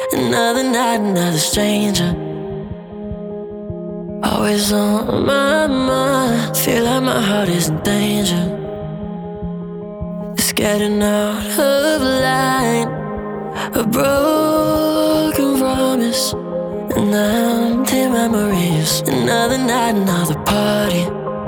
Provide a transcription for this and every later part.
Another night, another stranger, always on my mind. Feel like my heart is in danger. It's getting out of line. A broken promise and empty memories. Another night, another party,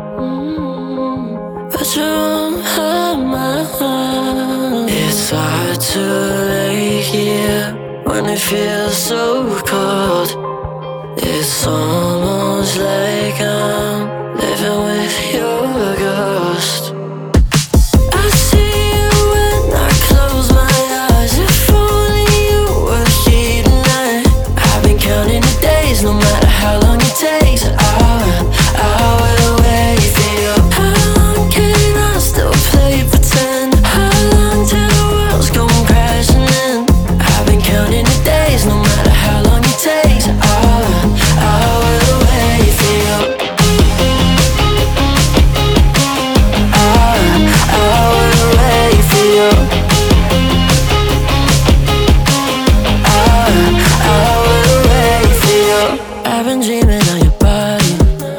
but you're on my mind. It's hard to lay here when it feels so cold. It's almost like I'm living with your ghost. I see you when I close my eyes. If only you were here tonight. I've been counting the days, no matter how long it takes. I will wait for you. How long can I still play pretend? How long till the world's come crashing in? I've been counting the days, no matter how long it takes. I will wait for you. I will wait for you. I will wait for you. I've been dreaming of your body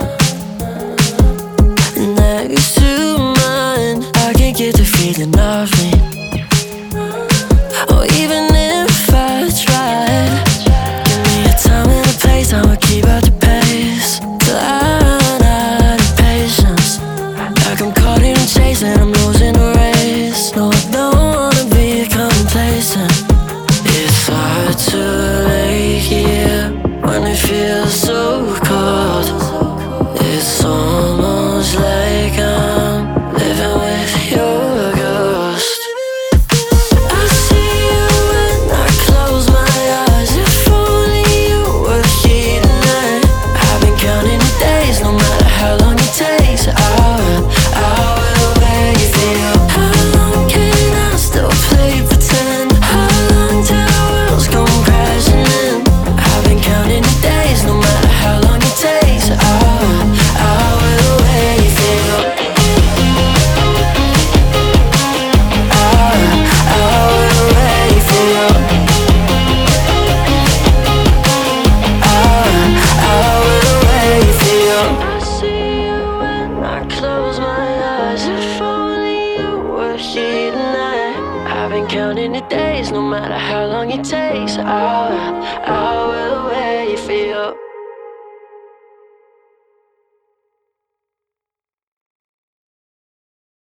next to mine. I can't get the feeling off me. Or even if I tried, give me a time and a place, I'ma keep up the pace till I run out of patience. Like I'm caught in a chase and I'm losing the race. No, I don't wanna be complacent. It's hard to lay here when it feels so cold. It's almost like I'm living with your ghost. I see you when I close my eyes. If only you were here tonight. I've been counting the days, no matter how long it takes. I will wait for you. How long can I still play pretend? How long till the world's come crashing in? I've been counting the days, no matter how long it takes. I will wait for you. I will wait for you. I will wait for you. I see you when I close my eyes. If only you were here tonight. I've been counting the days, no matter how long it takes. I will wait for you.